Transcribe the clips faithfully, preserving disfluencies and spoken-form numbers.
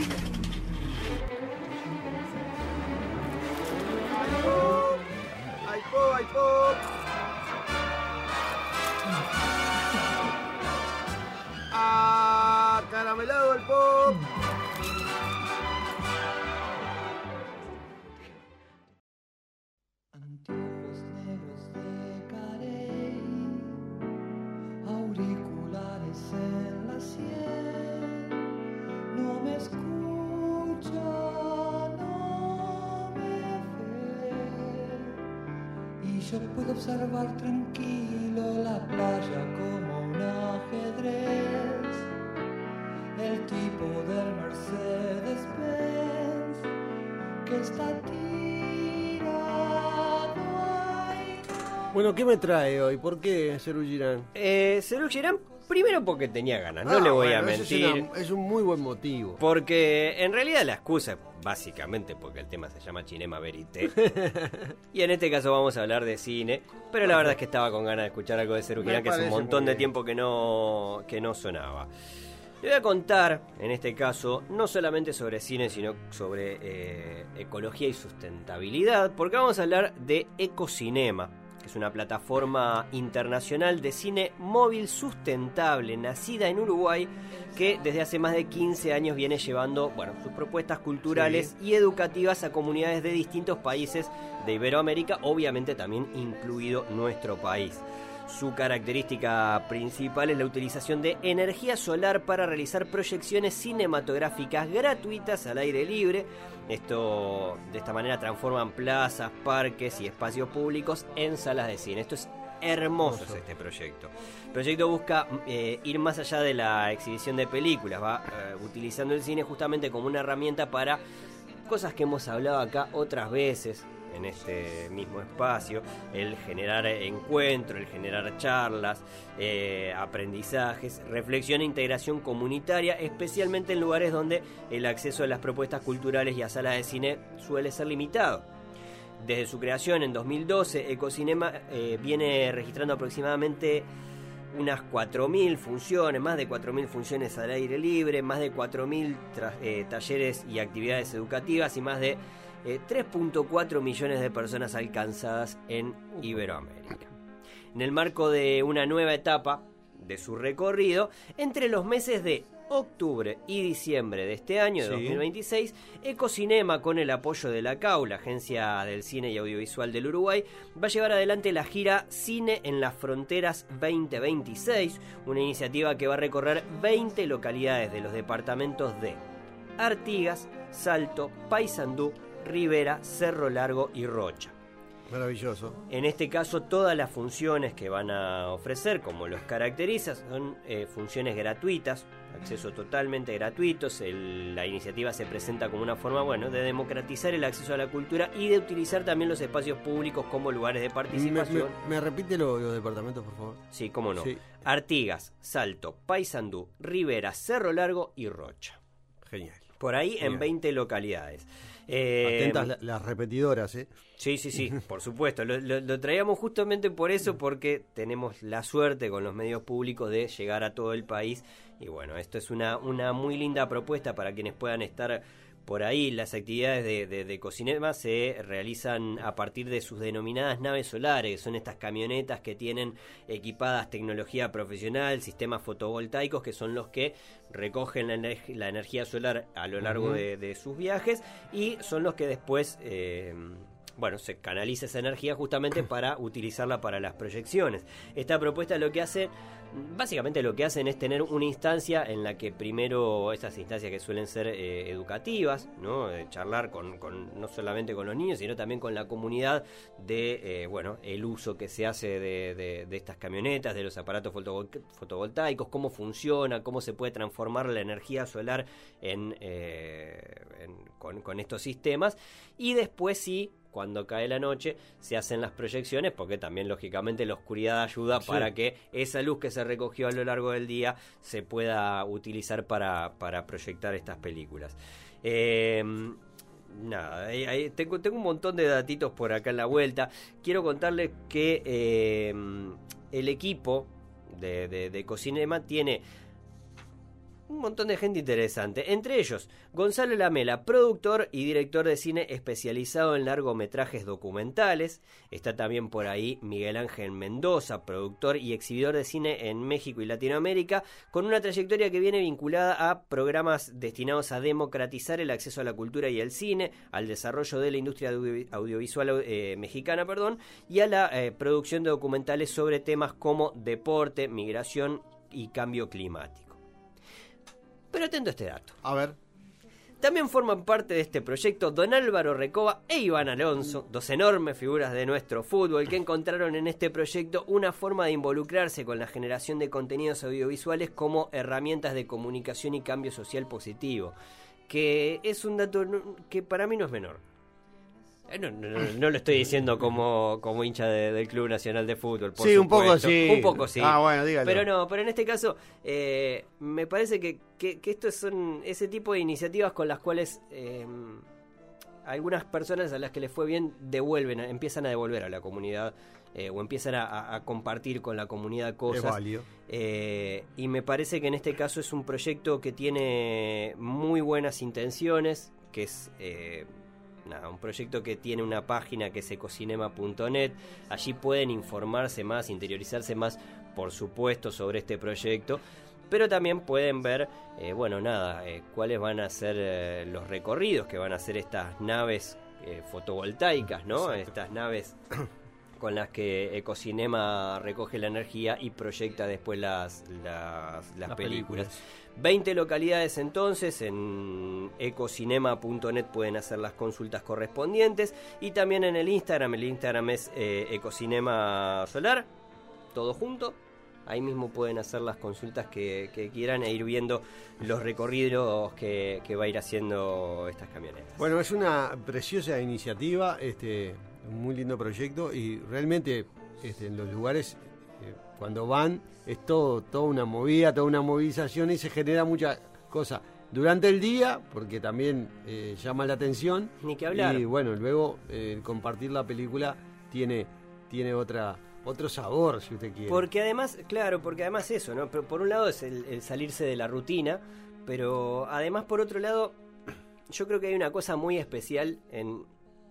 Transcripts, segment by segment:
¡Ay, pop! ¡Ay, pop! ¡Ah! ¡Caramelado el pop! Anteojos negros de Carey, auriculares en la sien, no me escucha, no me ve, y yo puedo observar tranquilo la playa como un ajedrez, el tipo del Mercedes-Benz que está Bueno, ¿qué me trae hoy? ¿Por qué, Serú Girán? Eh, Serú Girán, primero porque tenía ganas, no ah, le voy bueno, a mentir. Es, una, es un muy buen motivo. Porque en realidad la excusa es básicamente porque el tema se llama Cinema Verité. Y en este caso vamos a hablar de cine. Pero la verdad es que estaba con ganas de escuchar algo de Serú Girán, que hace un montón de tiempo que no, que no sonaba. Le voy a contar, en este caso, no solamente sobre cine, sino sobre eh, ecología y sustentabilidad, porque vamos a hablar de Ecocinema, que es una plataforma internacional de cine móvil sustentable, nacida en Uruguay, que desde hace más de quince años viene llevando, bueno, sus propuestas culturales sí. y educativas a comunidades de distintos países de Iberoamérica, obviamente también incluido nuestro país. Su característica principal es la utilización de energía solar para realizar proyecciones cinematográficas gratuitas al aire libre. Esto, de esta manera, transforman plazas, parques y espacios públicos en salas de cine. Esto es hermoso, es este proyecto. El proyecto busca eh, ir más allá de la exhibición de películas, va eh, utilizando el cine justamente como una herramienta para cosas que hemos hablado acá otras veces en este mismo espacio, el generar encuentro, el generar charlas, eh, aprendizajes, reflexión e integración comunitaria, especialmente en lugares donde el acceso a las propuestas culturales y a salas de cine suele ser limitado. Desde su creación en dos mil doce, Ecocinema eh, viene registrando aproximadamente unas cuatro mil funciones, más de cuatro mil funciones al aire libre, más de cuatro mil tra- eh, talleres y actividades educativas y más de eh, tres punto cuatro millones de personas alcanzadas en Iberoamérica. En el marco de una nueva etapa de su recorrido, entre los meses de octubre y diciembre de este año, de sí. dos mil veintiséis, Ecocinema, con el apoyo de la C A U, la Agencia del Cine y Audiovisual del Uruguay, va a llevar adelante la gira Cine en las Fronteras veinte veintiséis, una iniciativa que va a recorrer veinte localidades de los departamentos de Artigas, Salto, Paysandú, Rivera, Cerro Largo y Rocha. Maravilloso. En este caso, todas las funciones que van a ofrecer, como los caracteriza, son eh, funciones gratuitas, acceso totalmente gratuitos. El, la iniciativa se presenta como una forma, bueno, de democratizar el acceso a la cultura y de utilizar también los espacios públicos como lugares de participación. ¿Me, me, me repite los lo departamentos, por favor? Sí, cómo no. Sí. Artigas, Salto, Paysandú, Rivera, Cerro Largo y Rocha. Genial. Por ahí Genial. En veinte localidades. Eh, Atentas la, las repetidoras, ¿eh? Sí, sí, sí, por supuesto. Lo, lo, lo traíamos justamente por eso, porque tenemos la suerte con los medios públicos de llegar a todo el país. Y bueno, esto es una, una muy linda propuesta para quienes puedan estar por ahí. Las actividades de, de, de Ecocinema se realizan a partir de sus denominadas naves solares, que son estas camionetas que tienen equipadas tecnología profesional, sistemas fotovoltaicos, que son los que recogen la, ener- la energía solar a lo largo uh-huh. de, de sus viajes, y son los que después... Eh, bueno, se canaliza esa energía justamente para utilizarla para las proyecciones. Esta propuesta lo que hace, básicamente lo que hacen es tener una instancia en la que primero, estas instancias que suelen ser eh, educativas, ¿no? De charlar con, con no solamente con los niños, sino también con la comunidad de, eh, bueno, el uso que se hace de, de, de estas camionetas, de los aparatos fotovol- fotovoltaicos, cómo funciona, cómo se puede transformar la energía solar en, eh, en con, con estos sistemas, y después sí, cuando cae la noche, se hacen las proyecciones, porque también, lógicamente, la oscuridad ayuda sí. para que esa luz que se recogió a lo largo del día se pueda utilizar para, para proyectar estas películas. Eh, nada, ahí, ahí tengo, tengo un montón de datitos por acá en la vuelta. Quiero contarles que eh, el equipo de, de, de Ecocinema tiene un montón de gente interesante, entre ellos Gonzalo Lamela, productor y director de cine especializado en largometrajes documentales. Está también por ahí Miguel Ángel Mendoza, productor y exhibidor de cine en México y Latinoamérica, con una trayectoria que viene vinculada a programas destinados a democratizar el acceso a la cultura y al cine, al desarrollo de la industria audio- audiovisual eh, mexicana, perdón, y a la eh, producción de documentales sobre temas como deporte, migración y cambio climático. Pero atento a este dato. A ver. También forman parte de este proyecto Don Álvaro Recoba e Iván Alonso, dos enormes figuras de nuestro fútbol que encontraron en este proyecto una forma de involucrarse con la generación de contenidos audiovisuales como herramientas de comunicación y cambio social positivo, que es un dato que para mí no es menor. No, no, no, no lo estoy diciendo como, como hincha de, del Club Nacional de Fútbol, por sí, supuesto. un poco sí. Un poco sí. Ah, bueno, dígalo. Pero no, pero en este caso eh, me parece que, que, que estos son ese tipo de iniciativas con las cuales eh, algunas personas a las que les fue bien devuelven, empiezan a devolver a la comunidad eh, o empiezan a, a, a compartir con la comunidad cosas. Es válido. Eh, y me parece que en este caso es un proyecto que tiene muy buenas intenciones, que es... Eh, Nada, un proyecto que tiene una página que es ecocinema punto net. Allí pueden informarse más, interiorizarse más, por supuesto, sobre este proyecto. Pero también pueden ver, eh, bueno, nada, eh, cuáles van a ser eh, los recorridos que van a hacer estas naves eh, fotovoltaicas, ¿no? Exacto. Estas naves con las que Ecocinema recoge la energía y proyecta después las, las, las, las películas. películas. veinte localidades entonces, en ecocinema punto net pueden hacer las consultas correspondientes, y también en el Instagram, el Instagram es eh, Ecocinema Solar, todo junto. Ahí mismo pueden hacer las consultas que, que quieran e ir viendo los recorridos que, que va a ir haciendo estas camionetas. Bueno, es una preciosa iniciativa, este, un muy lindo proyecto, y realmente este, en los lugares eh, cuando van es todo, toda una movida, toda una movilización, y se genera mucha cosa durante el día, porque también eh, llama la atención. Ni que hablar. Y bueno, luego eh, compartir la película tiene, tiene otra... otro sabor, si usted quiere. Porque además, claro, porque además eso, ¿no? Pero por un lado es el, el salirse de la rutina, pero además por otro lado, yo creo que hay una cosa muy especial en,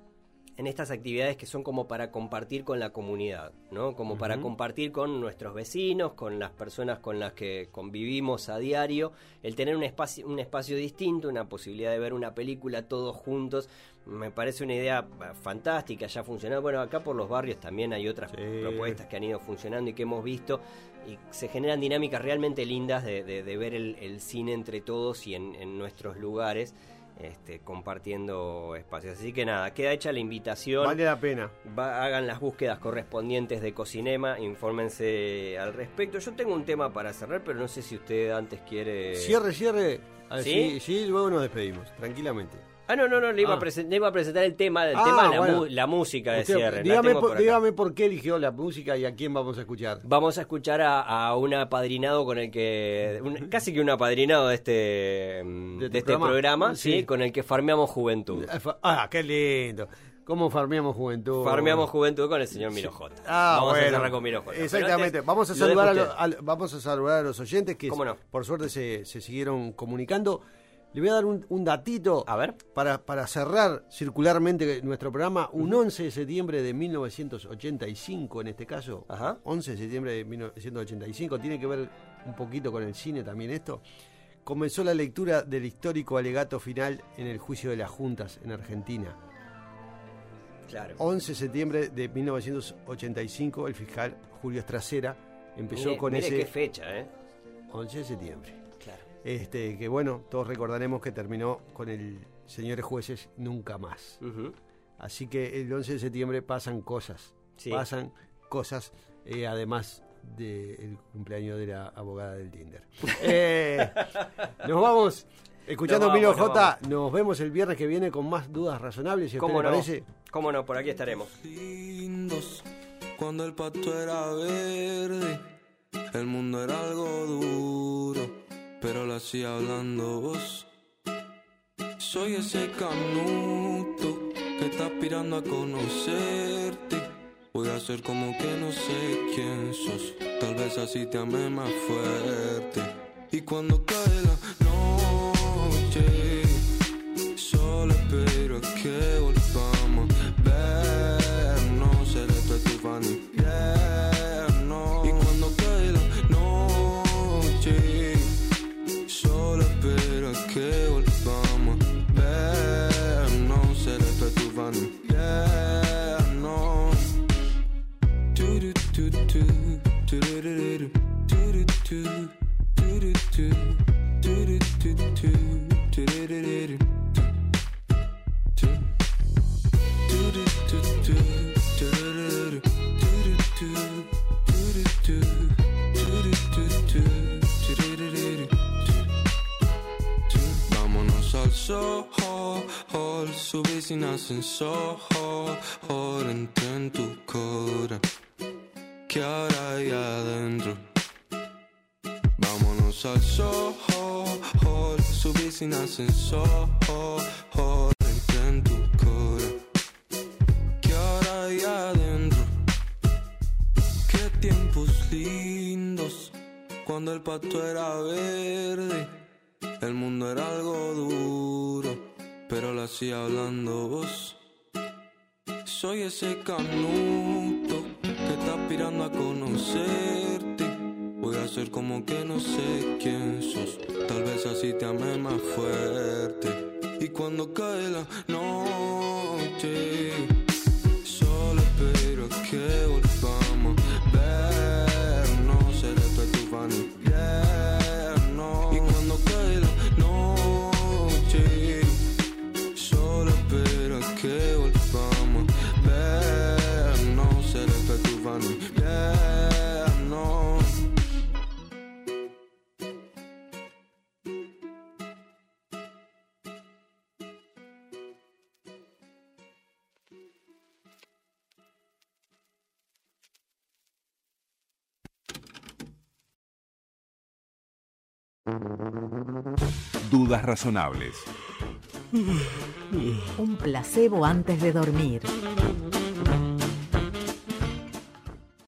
en estas actividades que son como para compartir con la comunidad, ¿no? Como uh-huh. para compartir con nuestros vecinos, con las personas con las que convivimos a diario, el tener un espacio, un espacio distinto, una posibilidad de ver una película todos juntos. Me parece una idea fantástica, ya ha funcionado. Bueno, acá por los barrios también hay otras sí. propuestas que han ido funcionando y que hemos visto, y se generan dinámicas realmente lindas de, de, de ver el, el cine entre todos y en, en nuestros lugares, este, compartiendo espacios. Así que nada, queda hecha la invitación. Vale la pena. Va, hagan las búsquedas correspondientes de Ecocinema, infórmense al respecto. Yo tengo un tema para cerrar, pero no sé si usted antes quiere... Cierre, cierre. ¿Sí? Sí, sí, luego nos despedimos, tranquilamente. Ah, no, no, no, le iba, ah. a, presen- le iba a presentar el tema, el ah, tema la, bueno. mu- la música de Usted, cierre. Dígame, por, dígame por qué eligió la música y a quién vamos a escuchar. Vamos a escuchar a, a un apadrinado con el que, un, casi que un apadrinado de este, de, de este programa, programa sí. sí, con el que farmeamos juventud. Ah, qué lindo. ¿Cómo farmeamos juventud? Farmeamos juventud con el señor Miro J. Ah, vamos bueno, a cerrar con Miro J. Exactamente. Antes, vamos a saludar a, lo, a, vamos a saludar a los oyentes que ¿Cómo no? por suerte se, se siguieron comunicando. Le voy a dar un, un datito a ver. Para, para cerrar circularmente nuestro programa. Un once de septiembre de mil novecientos ochenta y cinco, en este caso. Ajá. once de septiembre de mil novecientos ochenta y cinco. Tiene que ver un poquito con el cine también esto. Comenzó la lectura del histórico alegato final en el juicio de las juntas en Argentina. Claro. once de septiembre de mil novecientos ochenta y cinco, el fiscal Julio Estracera empezó mire, con mire ese... qué fecha, ¿eh? once de septiembre. Claro. Este, que bueno, todos recordaremos que terminó con el señores jueces nunca más. Uh-huh. Así que el once de septiembre pasan cosas, sí. pasan cosas, eh, además del cumpleaños de la abogada del Tinder. eh, nos vamos escuchando no, Milo J. Nos, nos vemos el viernes que viene con más dudas razonables, si a usted le no? parece. ¿Cómo no? Por aquí estaremos. Lindos, cuando el pasto era verde, el mundo era algo duro. Pero lo hacía hablando vos. Soy ese canuto que está aspirando a conocerte. Voy a hacer como que no sé quién sos. Tal vez así te amé más fuerte. Y cuando cae la noche, solo espero que volvamos a vernos. Seré tu estufa en invierno. Y cuando cae la noche, solo espero que volvamos a vernos. Seré tu estufa en invierno. Tu, tu, tu, tu, tu, tu, tu, tu. Vámonos al sol, subir sin ascensor, entré en tu cora, que ahora hay adentro. Vámonos al sol, subir sin ascensor, entré en tu cora, que ahora hay adentro. Qué tiempos lindos, cuando el pasto era verde, el mundo era algo duro, pero lo hacía hablando vos. Soy ese canuto que está aspirando a conocerte. Voy a hacer como que no sé quién sos, tal vez así te amé más fuerte. Y cuando cae la noche, solo espero que volvamos a vernos. Seré tu estufa en invierno. Y cuando cae la noche, solo espero que volvamos a vernos. Seré tu estufa en invierno. Dudas razonables. Un placebo antes de dormir.